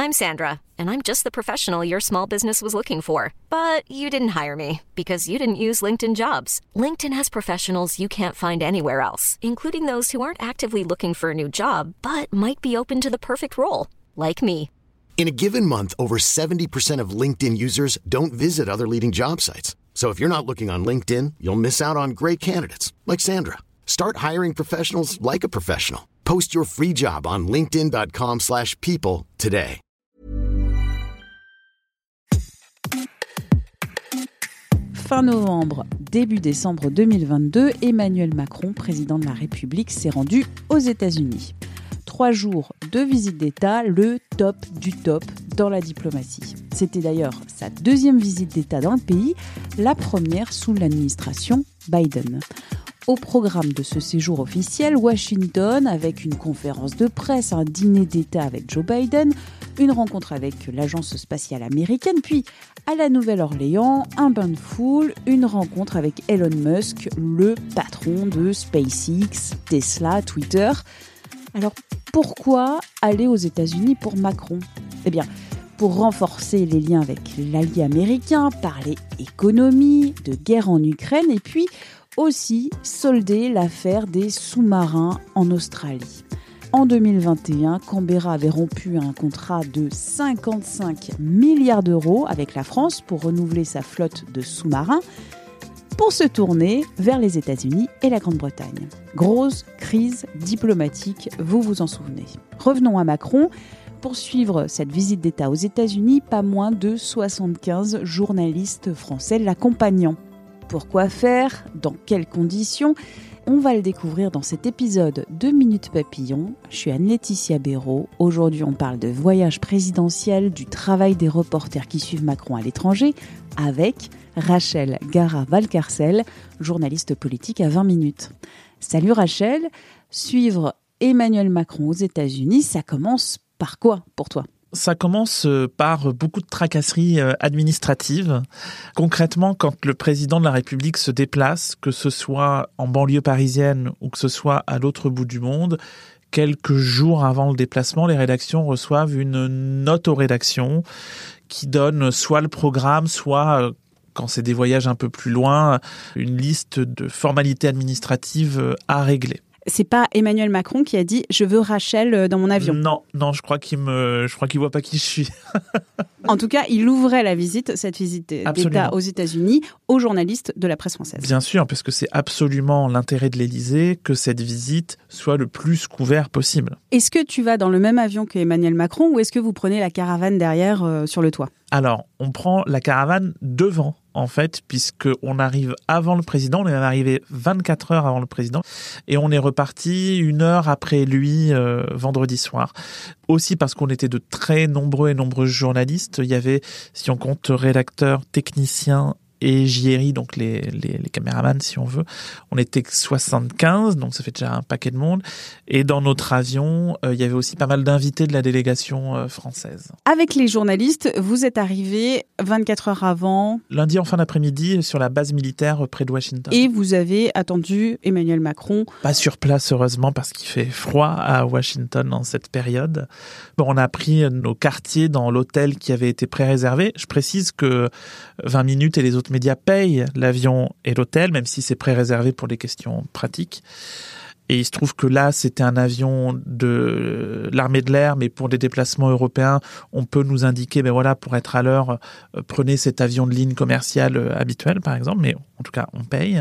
I'm Sandra, and I'm just the professional your small business was looking for. But you didn't hire me because you didn't use LinkedIn Jobs. LinkedIn has professionals you can't find anywhere else, including those who aren't actively looking for a new job, but might be open to the perfect role, like me. In a given month, over 70% of LinkedIn users don't visit other leading job sites. So if you're not looking on LinkedIn, you'll miss out on great candidates like Sandra. Start hiring professionals like a professional. Post your free job on linkedin.com/people today. Fin novembre, début décembre 2022, Emmanuel Macron, président de la République, s'est rendu aux États-Unis. 3 jours de visite d'État, le top du top dans la diplomatie. C'était d'ailleurs sa 2e visite d'État dans le pays, la première sous l'administration Biden. Au programme de ce séjour officiel, Washington, avec une conférence de presse, un dîner d'État avec Joe Biden, une rencontre avec l'agence spatiale américaine, puis à la Nouvelle-Orléans, un bain de foule, une rencontre avec Elon Musk, le patron de SpaceX, Tesla, Twitter. Alors, pourquoi aller aux États-Unis pour Macron ? Eh bien, pour renforcer les liens avec l'allié américain, parler économie, de guerre en Ukraine, et puis aussi solder l'affaire des sous-marins en Australie. En 2021, Canberra avait rompu un contrat de 55 milliards d'euros avec la France pour renouveler sa flotte de sous-marins, pour se tourner vers les États-Unis et la Grande-Bretagne. Grosse crise diplomatique, vous vous en souvenez. Revenons à Macron. Pour suivre cette visite d'État aux États-Unis, pas moins de 75 journalistes français l'accompagnant. Pourquoi faire ? Dans quelles conditions ? On va le découvrir dans cet épisode de Minute Papillon. Je suis Anne-Laetitia Béraud. Aujourd'hui, on parle de voyage présidentiel, du travail des reporters qui suivent Macron à l'étranger, avec Rachel Gara-Valcarcel, journaliste politique à 20 minutes. Salut Rachel, suivre Emmanuel Macron aux États-Unis, ça commence par quoi pour toi ? Ça commence par beaucoup de tracasseries administratives. Concrètement, quand le président de la République se déplace, que ce soit en banlieue parisienne ou que ce soit à l'autre bout du monde, quelques jours avant le déplacement, les rédactions reçoivent une note aux rédactions qui donne soit le programme, soit, quand c'est des voyages un peu plus loin, une liste de formalités administratives à régler. C'est pas Emmanuel Macron qui a dit « je veux Rachel dans mon avion ». Non, je crois qu'il voit pas qui je suis. En tout cas, il ouvrait cette visite d'État aux États-Unis aux journalistes de la presse française. Bien sûr, parce que c'est absolument l'intérêt de l'Élysée que cette visite soit le plus couverte possible. Est-ce que tu vas dans le même avion qu'Emmanuel Macron ou est-ce que vous prenez la caravane derrière sur le toit ? Alors, on prend la caravane devant, en fait, puisqu'on arrive avant le président, on est arrivé 24 heures avant le président, et on est reparti 1 heure après lui vendredi soir. Aussi parce qu'on était de très nombreux et nombreuses journalistes, il y avait, si on compte rédacteurs, techniciens et JRI, donc les caméramans si on veut, on était 75, donc ça fait déjà un paquet de monde. Et dans notre avion, il y avait aussi pas mal d'invités de la délégation française. Avec les journalistes, vous êtes arrivés 24 heures avant. Lundi en fin d'après-midi sur la base militaire près de Washington. Et vous avez attendu Emmanuel Macron. Pas sur place heureusement parce qu'il fait froid à Washington en cette période. Bon, on a pris nos quartiers dans l'hôtel qui avait été pré-réservé. Je précise que 20 minutes et les autres médias payent l'avion et l'hôtel, même si c'est pré-réservé pour des questions pratiques. Et il se trouve que là, c'était un avion de l'armée de l'air, mais pour des déplacements européens, on peut nous indiquer, pour être à l'heure, prenez cet avion de ligne commerciale habituel, par exemple, mais en tout cas, on paye.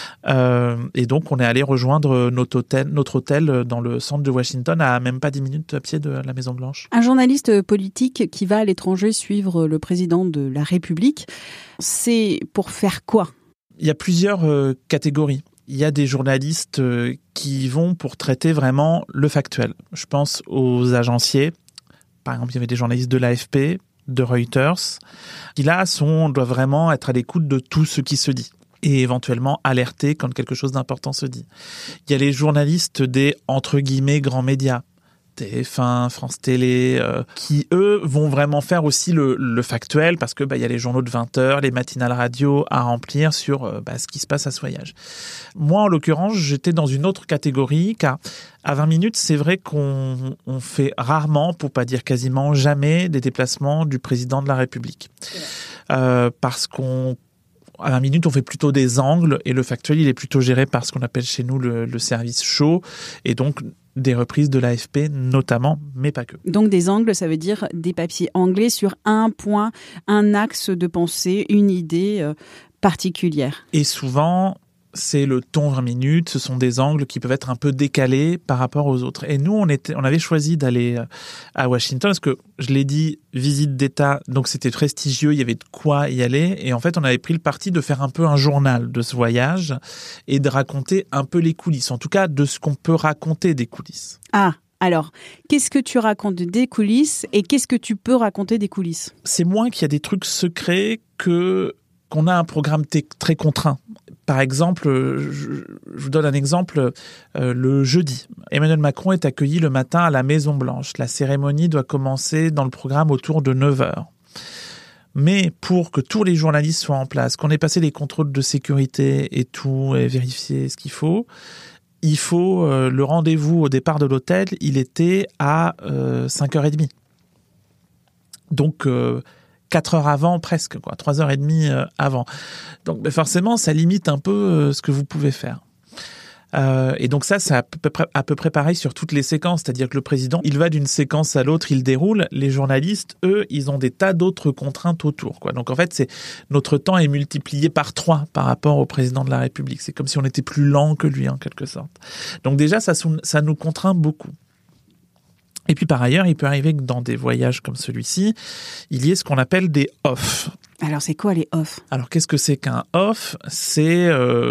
Et donc, on est allé rejoindre notre hôtel dans le centre de Washington, à même pas 10 minutes à pied de la Maison-Blanche. Un journaliste politique qui va à l'étranger suivre le président de la République, c'est pour faire quoi ? Il y a plusieurs catégories. Il y a des journalistes qui vont pour traiter vraiment le factuel. Je pense aux agenciers. Par exemple, il y avait des journalistes de l'AFP, de Reuters, qui là doivent vraiment être à l'écoute de tout ce qui se dit et éventuellement alerter quand quelque chose d'important se dit. Il y a les journalistes des, entre guillemets, grands médias. TF1, France Télé, qui eux vont vraiment faire aussi le factuel parce que y a les journaux de 20 heures, les matinales radio à remplir sur ce qui se passe à ce voyage. Moi, en l'occurrence, j'étais dans une autre catégorie car à 20 minutes, c'est vrai qu'on fait rarement, pour pas dire quasiment jamais, des déplacements du président de la République. Parce à 20 minutes, on fait plutôt des angles et le factuel, il est plutôt géré par ce qu'on appelle chez nous le service chaud et donc des reprises de l'AFP notamment, mais pas que. Donc des angles, ça veut dire des papiers anglais sur un point, un axe de pensée, une idée particulière. Et souvent, c'est le ton 20 minutes, ce sont des angles qui peuvent être un peu décalés par rapport aux autres. Et nous, on avait choisi d'aller à Washington parce que, je l'ai dit, visite d'État, donc c'était prestigieux, il y avait de quoi y aller. Et en fait, on avait pris le parti de faire un peu un journal de ce voyage et de raconter un peu les coulisses, en tout cas de ce qu'on peut raconter des coulisses. Ah, alors, qu'est-ce que tu racontes des coulisses et qu'est-ce que tu peux raconter des coulisses ? C'est moins qu'il y a des trucs secrets qu'on a un programme très contraint. Par exemple, je vous donne un exemple, le jeudi. Emmanuel Macron est accueilli le matin à la Maison-Blanche. La cérémonie doit commencer dans le programme autour de 9h. Mais pour que tous les journalistes soient en place, qu'on ait passé les contrôles de sécurité et tout, et vérifier ce qu'il faut, le rendez-vous au départ de l'hôtel, il était à 5h30. Donc 4 heures avant presque, 3h30 avant. Donc forcément, ça limite un peu ce que vous pouvez faire. Et donc ça, c'est à peu près pareil sur toutes les séquences. C'est-à-dire que le président, il va d'une séquence à l'autre, il déroule. Les journalistes, eux, ils ont des tas d'autres contraintes autour. Donc en fait, notre temps est multiplié par 3 par rapport au président de la République. C'est comme si on était plus lent que lui, en quelque sorte. Donc déjà, ça nous contraint beaucoup. Et puis par ailleurs, il peut arriver que dans des voyages comme celui-ci, il y ait ce qu'on appelle des off. Alors c'est quoi les off ? Alors qu'est-ce que c'est qu'un off ? C'est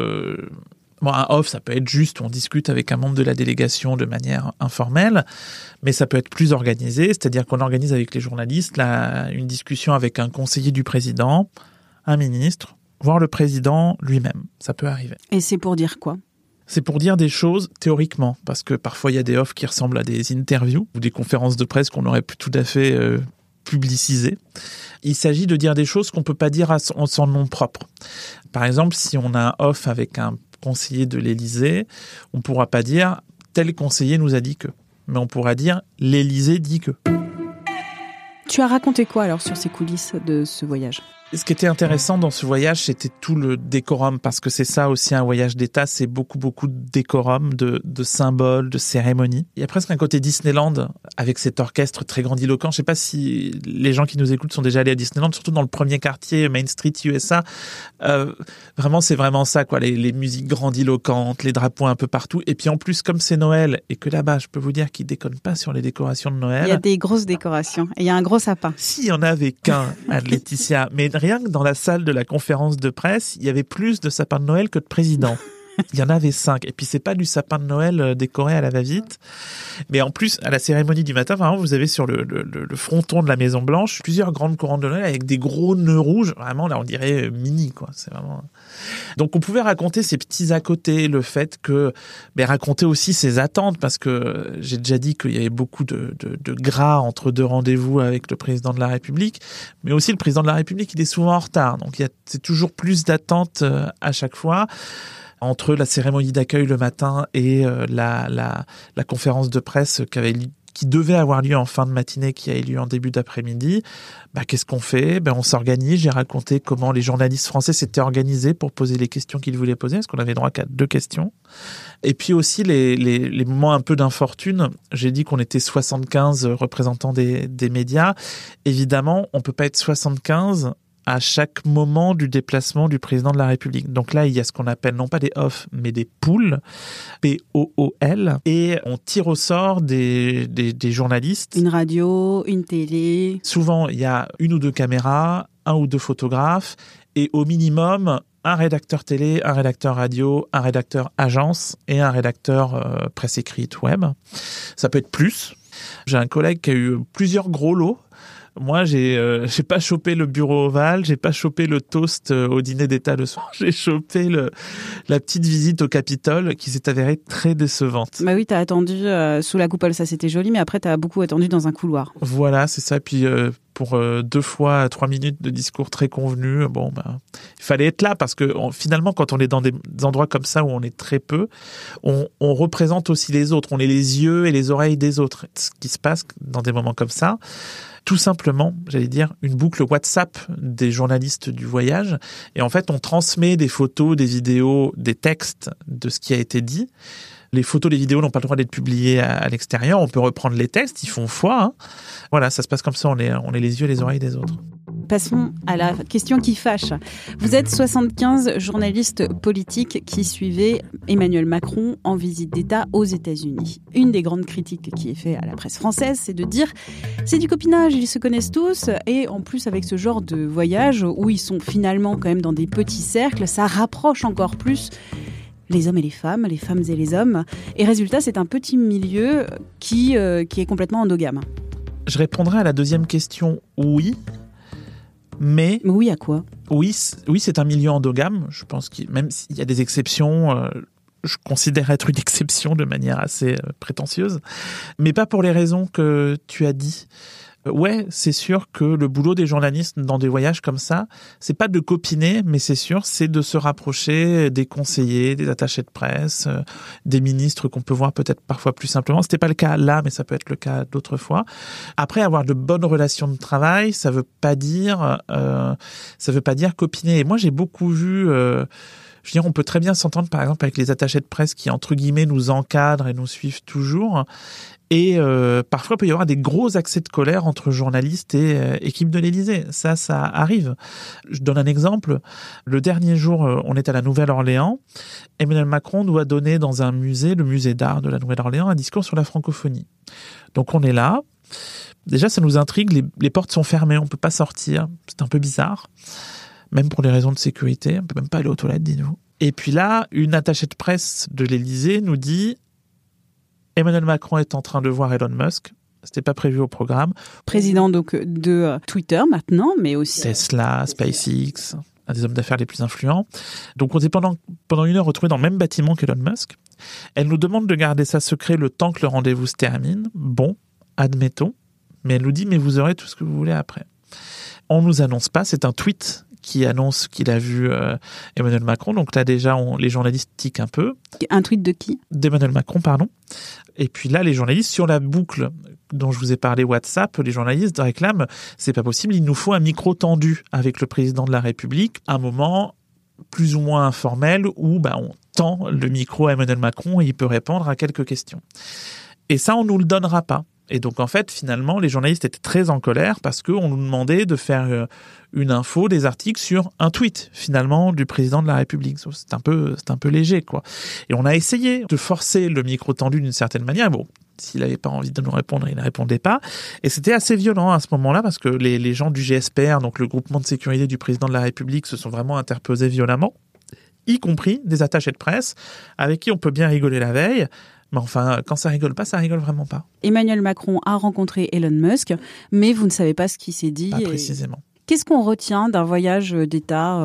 un off, ça peut être juste, on discute avec un membre de la délégation de manière informelle, mais ça peut être plus organisé, c'est-à-dire qu'on organise avec les journalistes une discussion avec un conseiller du président, un ministre, voire le président lui-même. Ça peut arriver. Et c'est pour dire quoi ? C'est pour dire des choses théoriquement, parce que parfois il y a des offs qui ressemblent à des interviews ou des conférences de presse qu'on aurait pu tout à fait publiciser. Il s'agit de dire des choses qu'on ne peut pas dire en son nom propre. Par exemple, si on a un off avec un conseiller de l'Élysée, on ne pourra pas dire « tel conseiller nous a dit que », mais on pourra dire « l'Élysée dit que ». Tu as raconté quoi alors sur ces coulisses de ce voyage ? Ce qui était intéressant dans ce voyage, c'était tout le décorum, parce que c'est ça aussi un voyage d'État, c'est beaucoup de décorum, de symboles, de cérémonies. Il y a presque un côté Disneyland avec cet orchestre très grandiloquent. Je ne sais pas si les gens qui nous écoutent sont déjà allés à Disneyland, surtout dans le premier quartier, Main Street, USA. Vraiment, c'est vraiment ça, les musiques grandiloquentes, les drapeaux un peu partout. Et puis en plus, comme c'est Noël, et que là-bas, je peux vous dire qu'ils déconnent pas sur les décorations de Noël. Il y a des grosses décorations. Et il y a un gros sapin. S'il y en avait qu'un à Laetitia, mais rien que dans la salle de la conférence de presse, il y avait plus de sapins de Noël que de présidents. Il y en avait 5. Et puis, c'est pas du sapin de Noël décoré à la va-vite. Mais en plus, à la cérémonie du matin, vraiment, vous avez sur le fronton de la Maison Blanche plusieurs grandes couronnes de Noël avec des gros nœuds rouges. Vraiment, là, on dirait mini, C'est vraiment... Donc, on pouvait raconter ces petits à côté, le fait que... Mais raconter aussi ses attentes, parce que j'ai déjà dit qu'il y avait beaucoup de gras entre 2 rendez-vous avec le président de la République. Mais aussi, le président de la République, il est souvent en retard. Donc, c'est toujours plus d'attentes à chaque fois. Entre la cérémonie d'accueil le matin et la conférence de presse qui devait avoir lieu en fin de matinée, qui a eu lieu en début d'après-midi, qu'est-ce qu'on fait ? On s'organise. J'ai raconté comment les journalistes français s'étaient organisés pour poser les questions qu'ils voulaient poser, parce qu'on avait droit qu'à 2 questions. Et puis aussi les moments un peu d'infortune. J'ai dit qu'on était 75 représentants des médias. Évidemment, on peut pas être 75 à chaque moment du déplacement du président de la République. Donc là, il y a ce qu'on appelle non pas des off, mais des pools, P-O-O-L, et on tire au sort des journalistes. Une radio, une télé. Souvent, il y a 1 ou 2 caméras, 1 ou 2 photographes, et au minimum, un rédacteur télé, un rédacteur radio, un rédacteur agence et un rédacteur presse écrite web. Ça peut être plus. J'ai un collègue qui a eu plusieurs gros lots. Moi, j'ai pas chopé le bureau ovale, j'ai pas chopé le toast au dîner d'État le soir. J'ai chopé la petite visite au Capitole qui s'est avérée très décevante. Bah oui, t'as attendu sous la coupole, ça c'était joli, mais après t'as beaucoup attendu dans un couloir. Voilà, c'est ça. Puis pour 2 fois 3 minutes de discours très convenus, il fallait être là parce que finalement, quand on est dans des endroits comme ça où on est très peu, on représente aussi les autres. On est les yeux et les oreilles des autres. Ce qui se passe dans des moments comme ça, tout simplement, j'allais dire, une boucle WhatsApp des journalistes du voyage. Et en fait, on transmet des photos, des vidéos, des textes de ce qui a été dit. Les photos, les vidéos n'ont pas le droit d'être publiées à l'extérieur. On peut reprendre les textes, ils font foi. Hein. Voilà, ça se passe comme ça, on est les yeux et les oreilles des autres. Passons à la question qui fâche. Vous êtes 75 journalistes politiques qui suivaient Emmanuel Macron en visite d'État aux États-Unis. Une des grandes critiques qui est faite à la presse française, c'est de dire c'est du copinage, ils se connaissent tous, et en plus avec ce genre de voyage où ils sont finalement quand même dans des petits cercles, ça rapproche encore plus les hommes et les femmes et les hommes. Et résultat, c'est un petit milieu qui est complètement endogame. Je répondrai à la deuxième question, oui. Mais oui, à quoi ? Oui, c'est un milieu endogame. Je pense que même s'il y a des exceptions, je considère être une exception de manière assez prétentieuse, mais pas pour les raisons que tu as dit. Ouais, c'est sûr que le boulot des journalistes dans des voyages comme ça, c'est pas de copiner, mais c'est sûr, c'est de se rapprocher des conseillers, des attachés de presse, des ministres qu'on peut voir peut-être parfois plus simplement. C'était pas le cas là, mais ça peut être le cas d'autres fois. Après, avoir de bonnes relations de travail, ça veut pas dire copiner. Et moi, j'ai beaucoup vu. Je veux dire, on peut très bien s'entendre, par exemple, avec les attachés de presse qui, entre guillemets, nous encadrent et nous suivent toujours. Et parfois, il peut y avoir des gros accès de colère entre journalistes et équipe de l'Élysée. Ça arrive. Je donne un exemple. Le dernier jour, on est à la Nouvelle-Orléans. Emmanuel Macron doit donner dans un musée, le musée d'art de la Nouvelle-Orléans, un discours sur la francophonie. Donc on est là. Déjà, ça nous intrigue. Les portes sont fermées. On ne peut pas sortir. C'est un peu bizarre. Même pour des raisons de sécurité. On ne peut même pas aller aux toilettes, dites-vous. Et puis là, une attachée de presse de l'Élysée nous dit Emmanuel Macron est en train de voir Elon Musk. C'était pas prévu au programme. Président donc de Twitter maintenant, mais aussi Tesla, SpaceX, un des hommes d'affaires les plus influents. Donc on s'est pendant 1 heure retrouvés dans le même bâtiment qu'Elon Musk. Elle nous demande de garder ça secret le temps que le rendez-vous se termine. Bon, admettons. Mais elle nous dit, mais vous aurez tout ce que vous voulez après. On nous annonce pas, c'est un tweet qui annonce qu'il a vu Emmanuel Macron. Donc là, déjà, les journalistes tiquent un peu. Un tweet de qui ? D'Emmanuel Macron, pardon. Et puis là, les journalistes, sur la boucle dont je vous ai parlé WhatsApp, les journalistes réclament, c'est pas possible, il nous faut un micro tendu avec le président de la République, un moment plus ou moins informel où on tend le micro à Emmanuel Macron et il peut répondre à quelques questions. Et ça, on nous le donnera pas. Et donc, en fait, finalement, les journalistes étaient très en colère parce qu'on nous demandait de faire une info, des articles sur un tweet, finalement, du président de la République. C'est un peu léger, quoi. Et on a essayé de forcer le micro tendu d'une certaine manière. Bon, s'il n'avait pas envie de nous répondre, il ne répondait pas. Et c'était assez violent à ce moment-là parce que les gens du GSPR, donc le groupement de sécurité du président de la République, se sont vraiment interposés violemment, y compris des attachés de presse avec qui on peut bien rigoler la veille. Mais enfin, quand ça rigole pas, ça rigole vraiment pas. Emmanuel Macron a rencontré Elon Musk, mais vous ne savez pas ce qui s'est dit. Pas précisément. Qu'est-ce qu'on retient d'un voyage d'État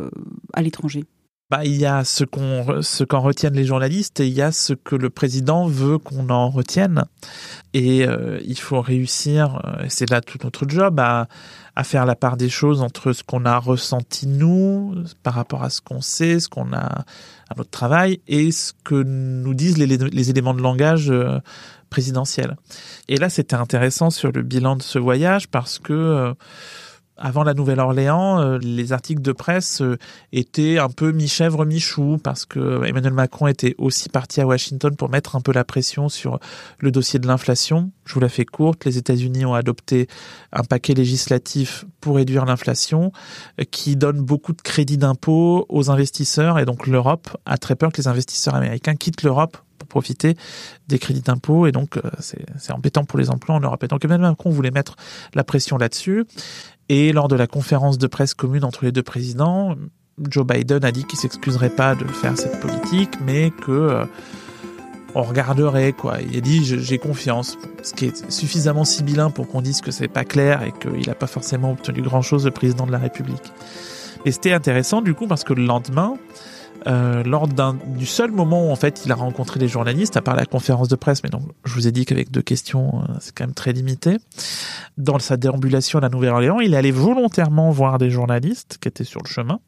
à l'étranger ? Il y a ce qu'en retiennent les journalistes et il y a ce que le président veut qu'on en retienne. Et il faut réussir, et c'est là tout notre job, à faire la part des choses entre ce qu'on a ressenti nous, par rapport à ce qu'on sait, ce qu'on a à notre travail, et ce que nous disent les éléments de langage présidentiels. Et là, c'était intéressant sur le bilan de ce voyage parce que avant la Nouvelle-Orléans, les articles de presse étaient un peu mi-chèvre, mi-chou, parce que Emmanuel Macron était aussi parti à Washington pour mettre un peu la pression sur le dossier de l'inflation. Je vous la fais courte, les États-Unis ont adopté un paquet législatif pour réduire l'inflation, qui donne beaucoup de crédits d'impôt aux investisseurs, et donc l'Europe a très peur que les investisseurs américains quittent l'Europe pour profiter des crédits d'impôt, et donc c'est embêtant pour les emplois en Europe. Et donc Emmanuel Macron voulait mettre la pression là-dessus. Et lors de la conférence de presse commune entre les deux présidents, Joe Biden a dit qu'il ne s'excuserait pas de faire cette politique, mais que on regarderait, quoi. Il a dit j'ai confiance, ce qui est suffisamment sibyllin pour qu'on dise que c'est pas clair et qu'il n'a pas forcément obtenu grand-chose, le président de la République. Et c'était intéressant du coup parce que le lendemain, lors du seul moment où en fait il a rencontré les journalistes, à part la conférence de presse, mais donc je vous ai dit qu'avec 2 questions, c'est quand même très limité. Dans sa déambulation à la Nouvelle-Orléans, il est allé volontairement voir des journalistes qui étaient sur le chemin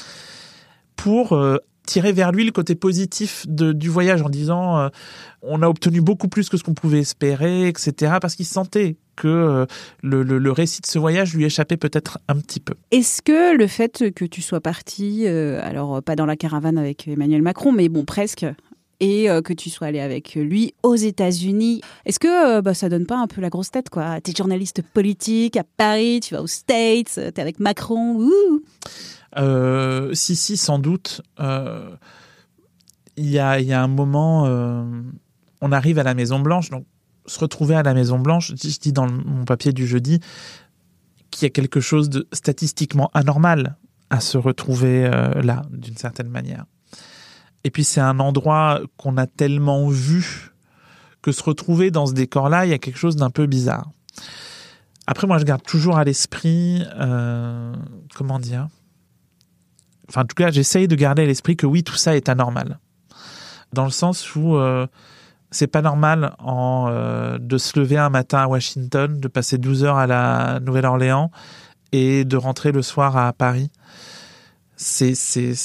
pour tirer vers lui le côté positif du voyage en disant on a obtenu beaucoup plus que ce qu'on pouvait espérer, etc. Parce qu'il sentait que le récit de ce voyage lui échappait peut-être un petit peu. Est-ce que le fait que tu sois parti, alors pas dans la caravane avec Emmanuel Macron, mais bon presque, et que tu sois allé avec lui aux États-Unis, est-ce que ça donne pas un peu la grosse tête, quoi? T'es journaliste politique à Paris, tu vas aux States, t'es avec Macron, ouh. Si, sans doute. Il y a un moment, on arrive à la Maison-Blanche, donc se retrouver à la Maison-Blanche, je dis dans mon papier du jeudi qu'il y a quelque chose de statistiquement anormal à se retrouver là, d'une certaine manière. Et puis c'est un endroit qu'on a tellement vu que se retrouver dans ce décor-là, il y a quelque chose d'un peu bizarre. Après, moi, je garde toujours à l'esprit, comment dire ? Enfin, en tout cas, j'essaye de garder à l'esprit que oui, tout ça est anormal. Dans le sens où c'est pas normal de se lever un matin à Washington, de passer 12 heures à la Nouvelle-Orléans et de rentrer le soir à Paris. C'est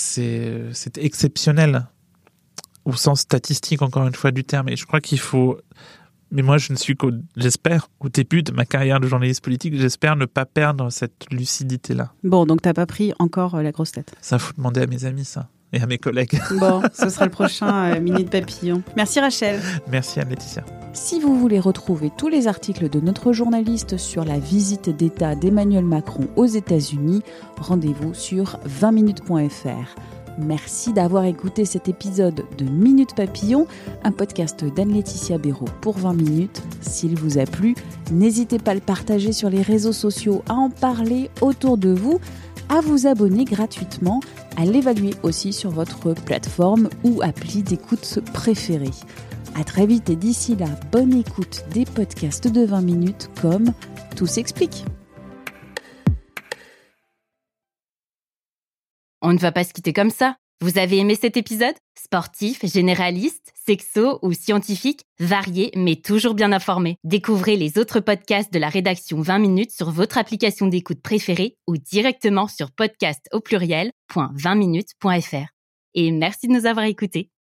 exceptionnel au sens statistique, encore une fois, du terme. Et je crois qu'il faut... Mais moi, j'espère, au début de ma carrière de journaliste politique, j'espère ne pas perdre cette lucidité-là. Bon, donc t'as pas pris encore la grosse tête. Ça, faut demander à mes amis, ça. Et à mes collègues. Bon, ce sera le prochain Minute Papillon. Merci Rachel. Merci Anne-Laetitia. Si vous voulez retrouver tous les articles de notre journaliste sur la visite d'État d'Emmanuel Macron aux États-Unis, rendez-vous sur 20minutes.fr. Merci d'avoir écouté cet épisode de Minute Papillon, un podcast d'Anne-Laetitia Béraud pour 20 minutes. S'il vous a plu, n'hésitez pas à le partager sur les réseaux sociaux, à en parler autour de vous, à vous abonner gratuitement, à l'évaluer aussi sur votre plateforme ou appli d'écoute préférée. À très vite et d'ici là, bonne écoute des podcasts de 20 minutes comme Tout s'explique. On ne va pas se quitter comme ça. Vous avez aimé cet épisode ? Sportif, généraliste, sexo ou scientifique, varié mais toujours bien informé. Découvrez les autres podcasts de la rédaction 20 minutes sur votre application d'écoute préférée ou directement sur podcast@20minutes.fr. Et merci de nous avoir écoutés.